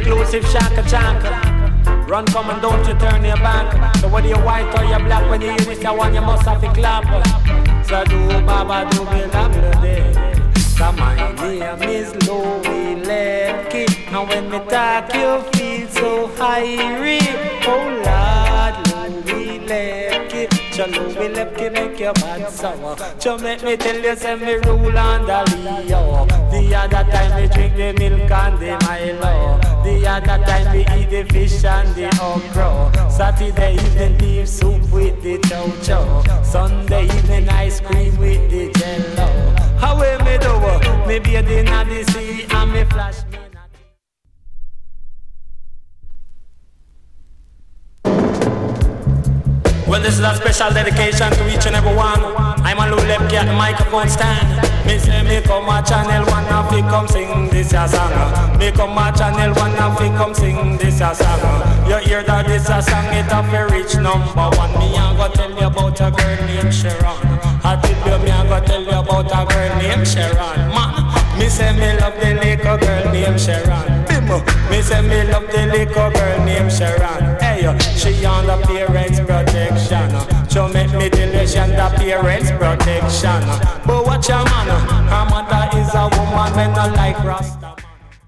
exclusive shaka chaka. Run, come and don't you turn your back. So whether you're white or you're black, when you hear this one, you must have to clap. So do baba do me la so my name is Louie Lepke. And when me talk, you feel so high. Oh Lord, Louie Lepke. Cho Louie Lepke make your bad sour. Cho make me tell you, say me rule under Leo. The other time we drink the milk and the Milo. The other time we eat the fish and the okra. Saturday evening beef soup with the chow chow. Sunday evening ice cream with the jello. How we me do? Me bathe in the sea and me flash me. Well, this is a special dedication to each and every one. I'm a Louie Lepke at the microphone stand. Me say me come a channel one and fi come sing this a song. Me come a channel one and fi come sing this a song. You hear that this a song, it a fi reach number one. Me a go tell you about a girl named Sharon. I tell you me a go tell you about a girl named Sharon. Man, me say me love the little girl named Sharon. Me say me love the little girl named Sharon. Hey, she on the parents' protection. So make me tell you she on the parents' protection. But watch your man, her mother is a woman when I like Rasta.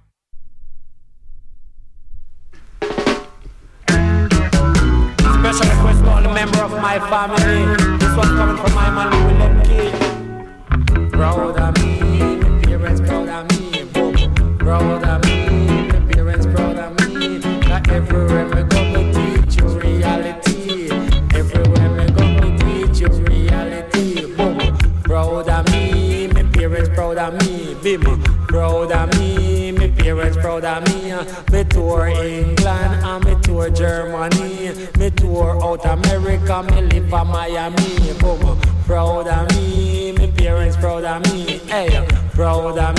Special request for all the members of my family. This one coming from my man Louie Lepke. Proud of me, my parents proud of me. Boom, proud of me, my parents proud of me. That everywhere me go, me teach you reality. Everywhere me go, me teach you reality. Boom, proud of me, my parents proud of me. Bim, proud of me, my parents proud of me. Me tour England and me tour Germany. Me tour out America, me live in Miami. Boom, proud of me, my parents proud of me. Hey, proud of